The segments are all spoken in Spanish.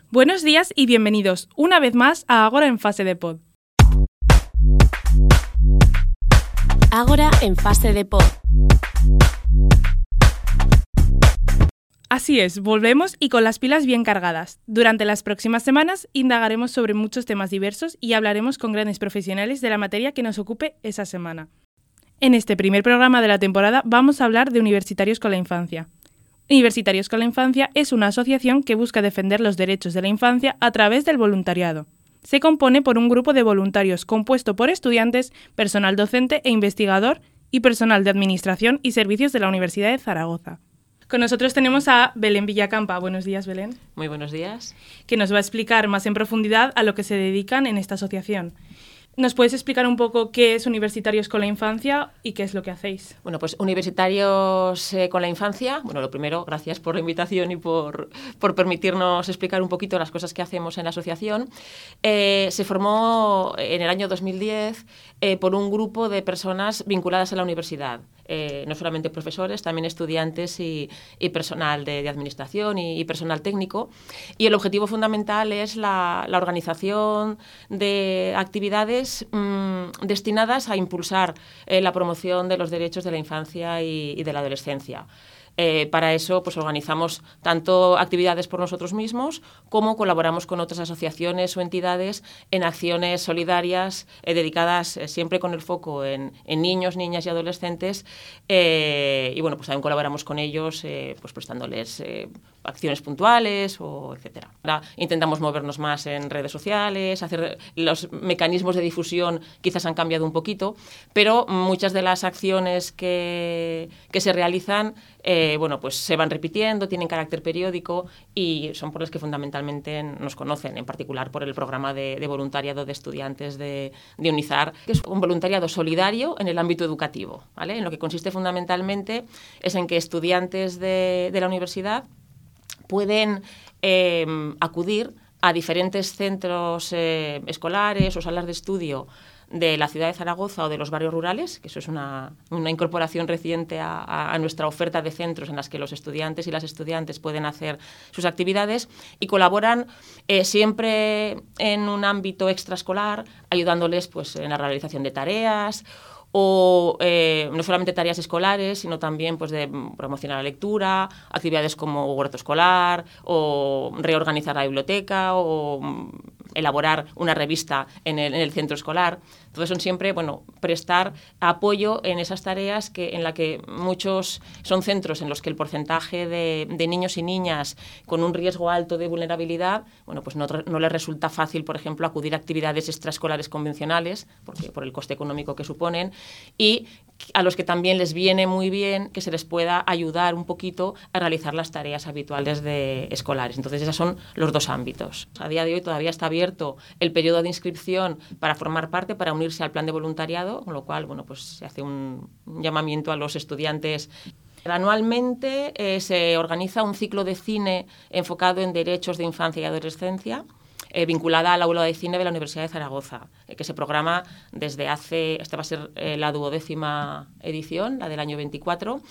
Buenos días y bienvenidos una vez más a Ágora en fase de pod. Ágora en fase de pod. Así es, volvemos y con las pilas bien cargadas. Durante las próximas semanas indagaremos sobre muchos temas diversos y hablaremos con grandes profesionales de la materia que nos ocupe esa semana. En este primer programa de la temporada vamos a hablar de Universitarios con la Infancia. Universitarios con la Infancia es una asociación que busca defender los derechos de la infancia a través del voluntariado. Se compone por un grupo de voluntarios compuesto por estudiantes, personal docente e investigador y personal de administración y servicios de la Universidad de Zaragoza. Con nosotros tenemos a Belén Villacampa. Buenos días, Belén. Muy buenos días. Que nos va a explicar más en profundidad a lo que se dedican en esta asociación. ¿Nos puedes explicar un poco qué es Universitarios con la Infancia y qué es lo que hacéis? Bueno, pues Universitarios con la Infancia, bueno, lo primero, gracias por la invitación y por permitirnos explicar un poquito las cosas que hacemos en la asociación. Se formó en el año 2010 por un grupo de personas vinculadas a la universidad. No solamente profesores, también estudiantes y personal de administración y personal técnico. Y el objetivo fundamental es la organización de actividades destinadas a impulsar la promoción de los derechos de la infancia y de la adolescencia. Para eso pues organizamos tanto actividades por nosotros mismos como colaboramos con otras asociaciones o entidades en acciones solidarias dedicadas siempre con el foco en niños, niñas y adolescentes y bueno, pues también colaboramos con ellos pues prestándoles acciones puntuales o etcétera. Ahora intentamos movernos más en redes sociales, hacer los mecanismos de difusión quizás han cambiado un poquito, pero muchas de las acciones que se realizan bueno, pues se van repitiendo, tienen carácter periódico y son por las que fundamentalmente nos conocen, en particular por el programa de voluntariado de estudiantes de UNIZAR, que es un voluntariado solidario en el ámbito educativo, ¿vale? En lo que consiste fundamentalmente es en que estudiantes de la universidad pueden acudir a diferentes centros escolares o salas de estudio de la ciudad de Zaragoza o de los barrios rurales, que eso es una incorporación reciente a nuestra oferta de centros en las que los estudiantes y las estudiantes pueden hacer sus actividades y colaboran siempre en un ámbito extraescolar, ayudándoles pues, en la realización de tareas o no solamente tareas escolares, sino también pues, de promocionar la lectura, actividades como huerto escolar o reorganizar la biblioteca o elaborar una revista en el centro escolar. Entonces son siempre, bueno, prestar apoyo en esas tareas en la que muchos son centros en los que el porcentaje de niños y niñas con un riesgo alto de vulnerabilidad, bueno, pues no les resulta fácil, por ejemplo, acudir a actividades extraescolares convencionales, por el coste económico que suponen, y a los que también les viene muy bien que se les pueda ayudar un poquito a realizar las tareas habituales escolares. Entonces, esos son los dos ámbitos. A día de hoy todavía está abierto el periodo de inscripción para formar parte, para unirse al plan de voluntariado, con lo cual, bueno, pues se hace un llamamiento a los estudiantes. Anualmente se organiza un ciclo de cine enfocado en derechos de infancia y adolescencia, vinculada al aula de cine de la Universidad de Zaragoza, que se programa desde esta va a ser la 12ª edición, la del año 24,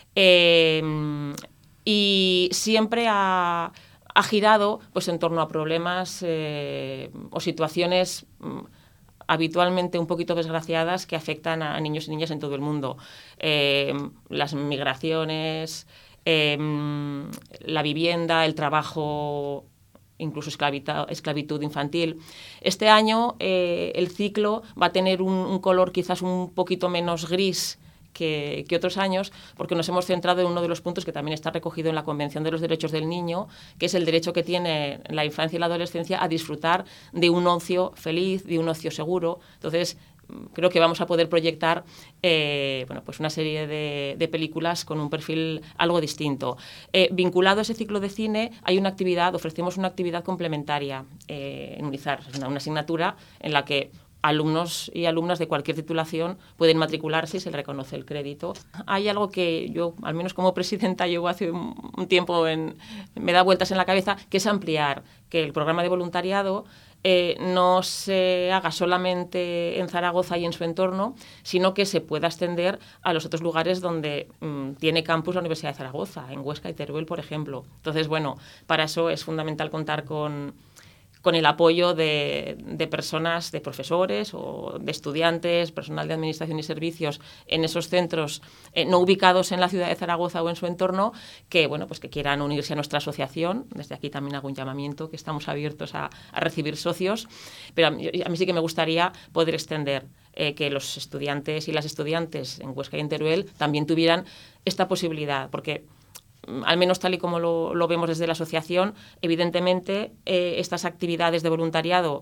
y siempre ha girado pues, en torno a problemas o situaciones habitualmente un poquito desgraciadas que afectan a niños y niñas en todo el mundo. Las migraciones, la vivienda, el trabajo, incluso esclavitud infantil. Este año el ciclo va a tener un color quizás un poquito menos gris que otros años, porque nos hemos centrado en uno de los puntos que también está recogido en la Convención de los Derechos del Niño, que es el derecho que tiene la infancia y la adolescencia a disfrutar de un ocio feliz, de un ocio seguro. Entonces, creo que vamos a poder proyectar bueno, pues una serie de películas con un perfil algo distinto. Vinculado a ese ciclo de cine, ofrecemos una actividad complementaria en UNIZAR, una asignatura en la que alumnos y alumnas de cualquier titulación pueden matricularse y se les reconoce el crédito. Hay algo que yo, al menos como presidenta, llevo hace un tiempo, me da vueltas en la cabeza, que es ampliar, que el programa de voluntariado no se haga solamente en Zaragoza y en su entorno, sino que se pueda extender a los otros lugares donde tiene campus la Universidad de Zaragoza, en Huesca y Teruel, por ejemplo. Entonces, bueno, para eso es fundamental contar con el apoyo de personas, de profesores o de estudiantes, personal de administración y servicios en esos centros no ubicados en la ciudad de Zaragoza o en su entorno, que, bueno, pues que quieran unirse a nuestra asociación. Desde aquí también hago un llamamiento, que estamos abiertos a recibir socios, pero a mí sí que me gustaría poder extender que los estudiantes y las estudiantes en Huesca y en Teruel también tuvieran esta posibilidad, porque al menos tal y como lo vemos desde la asociación, evidentemente estas actividades de voluntariado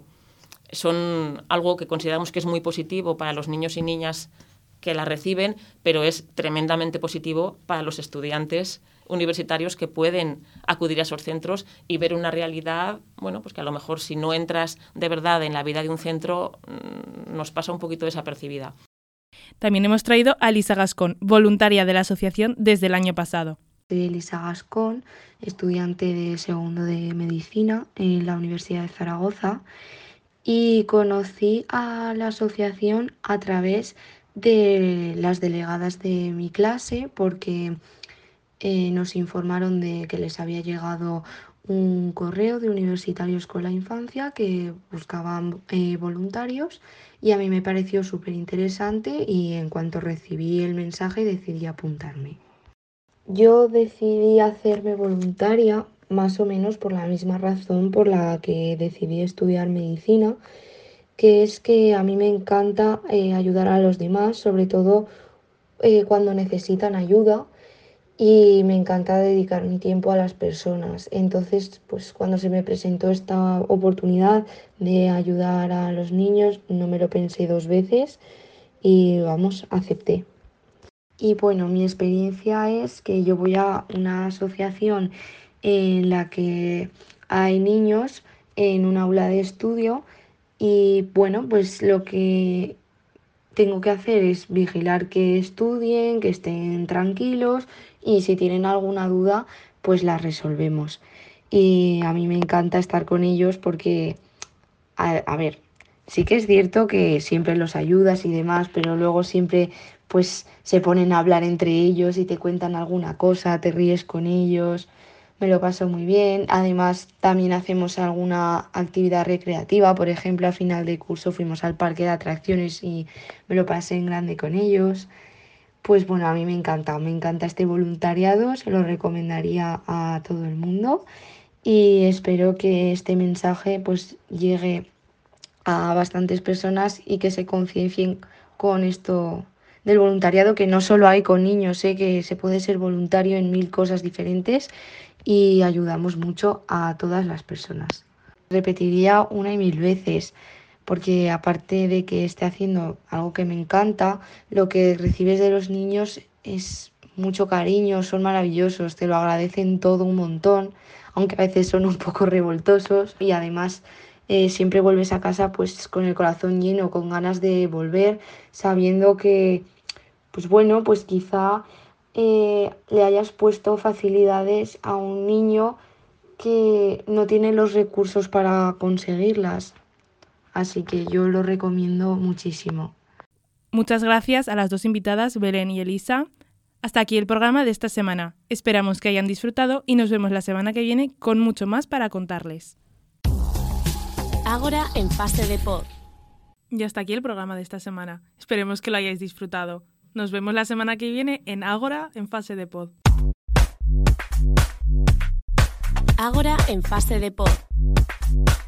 son algo que consideramos que es muy positivo para los niños y niñas que las reciben, pero es tremendamente positivo para los estudiantes universitarios que pueden acudir a esos centros y ver una realidad, bueno, pues que a lo mejor si no entras de verdad en la vida de un centro nos pasa un poquito desapercibida. También hemos traído a Elisa Gascón, voluntaria de la asociación desde el año pasado. Soy Elisa Gascón, estudiante de segundo de Medicina en la Universidad de Zaragoza, y conocí a la asociación a través de las delegadas de mi clase, porque nos informaron de que les había llegado un correo de Universitarios con la Infancia que buscaban voluntarios, y a mí me pareció súper interesante y en cuanto recibí el mensaje decidí apuntarme. Yo decidí hacerme voluntaria más o menos por la misma razón por la que decidí estudiar medicina, que es que a mí me encanta ayudar a los demás, sobre todo cuando necesitan ayuda, y me encanta dedicar mi tiempo a las personas. Entonces, pues cuando se me presentó esta oportunidad de ayudar a los niños, no me lo pensé dos veces y vamos, acepté. Y bueno, mi experiencia es que yo voy a una asociación en la que hay niños en un aula de estudio y bueno, pues lo que tengo que hacer es vigilar que estudien, que estén tranquilos y si tienen alguna duda, pues la resolvemos. Y a mí me encanta estar con ellos porque, a ver, sí que es cierto que siempre los ayudas y demás, pero luego siempre pues se ponen a hablar entre ellos y te cuentan alguna cosa, te ríes con ellos, me lo paso muy bien. Además también hacemos alguna actividad recreativa, por ejemplo, a final de curso fuimos al parque de atracciones y me lo pasé en grande con ellos. Pues bueno, a mí me encanta este voluntariado, se lo recomendaría a todo el mundo y espero que este mensaje pues llegue a bastantes personas y que se conciencien con esto del voluntariado, que no solo hay con niños, que se puede ser voluntario en 1000 cosas diferentes y ayudamos mucho a todas las personas. Repetiría 1 y 1000 veces, porque aparte de que esté haciendo algo que me encanta, lo que recibes de los niños es mucho cariño, son maravillosos, te lo agradecen todo un montón, aunque a veces son un poco revoltosos y además siempre vuelves a casa pues con el corazón lleno, con ganas de volver, sabiendo que pues bueno, pues quizá le hayas puesto facilidades a un niño que no tiene los recursos para conseguirlas. Así que yo lo recomiendo muchísimo. Muchas gracias a las dos invitadas, Belén y Elisa. Hasta aquí el programa de esta semana. Esperamos que hayan disfrutado y nos vemos la semana que viene con mucho más para contarles. Ágora en fase de pod. Y hasta aquí el programa de esta semana. Esperemos que lo hayáis disfrutado. Nos vemos la semana que viene en Ágora en fase de pod. Ágora en fase de pod.